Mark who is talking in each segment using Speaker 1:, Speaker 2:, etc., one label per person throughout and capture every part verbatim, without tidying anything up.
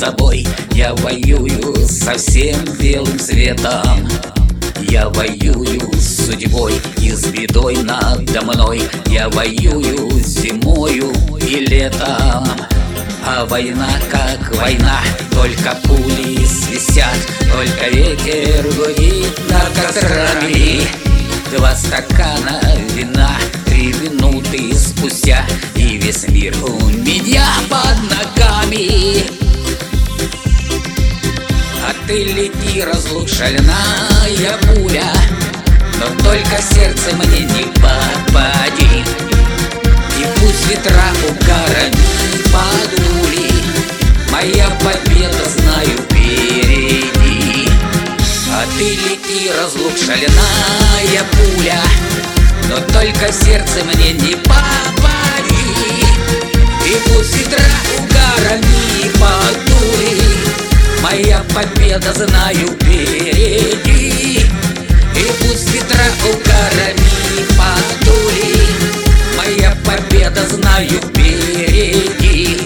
Speaker 1: собой, я воюю со всем белым светом. Я воюю с судьбой и с бедой надо мной. Я воюю зимою и летом. А война как война, только пули свистят, только ветер гудит над кострами. Два стакана вина, три минуты спустя, и весь мир у меня под ногами. А ты лети, разлука шальная пуля, но только в сердце мне не попади. И пусть ветра угарами подули, моя победа, знаю, впереди. А ты лети, разлука шальная пуля, но только в сердце мне не попади. И пусть ветра угарами подули, моя победа, знаю, впереди. И пусть ветра угарами подули, моя победа, знаю, впереди.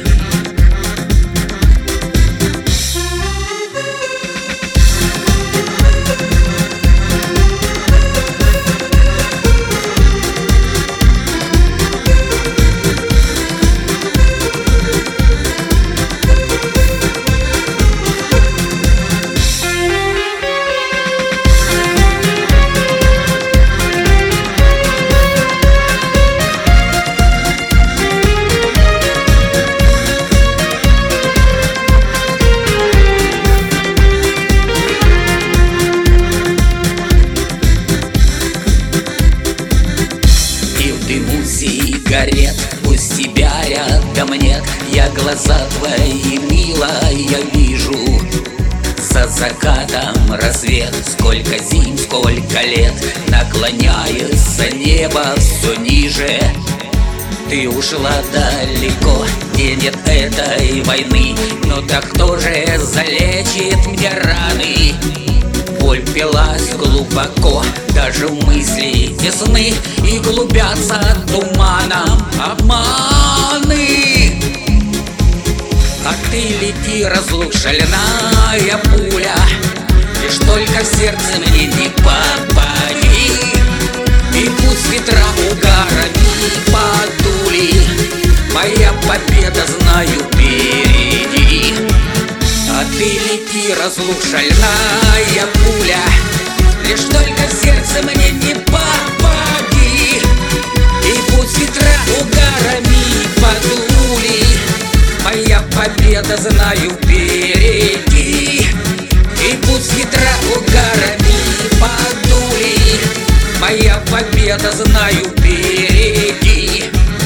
Speaker 1: Сигарет, пусть тебя рядом нет, я глаза твои, милая, вижу. За закатом рассвет, сколько зим, сколько лет, наклоняется небо все ниже. Ты ушла далеко, где нет этой войны, но так кто же залечит мне раны? Боль впилась глубоко, даже в мысли тесны, и глубятся туманом обманы. А ты лети, разлука шальная пуля, лишь только в сердце мне не попади. И пусть ветра угарами подули, моя победа, знаю, впереди. А ты лети, разлука шальная пуля, лишь только в сердце мне не попади. И пусть ветра угарами подули, моя победа, знаю, впереди. И пусть ветра угарами подули, моя победа, знаю, впереди.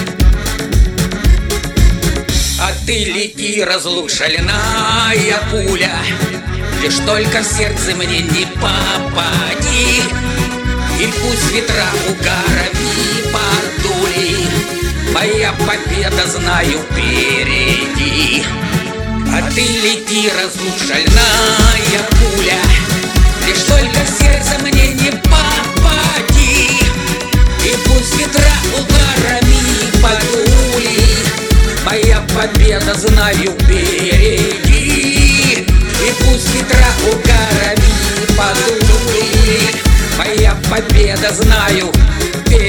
Speaker 1: А ты лети, разлука шальная пуля, лишь только в сердце мне не попади. И пусть ветра угарами подули, моя победа, знаю, впереди. А ты лети, разлука шальная пуля, лишь только в сердце мне не попади. И пусть ветра угарами подули, моя победа, знаю, впереди. И пусть ветра угарами подули, моя победа, знаю, впереди.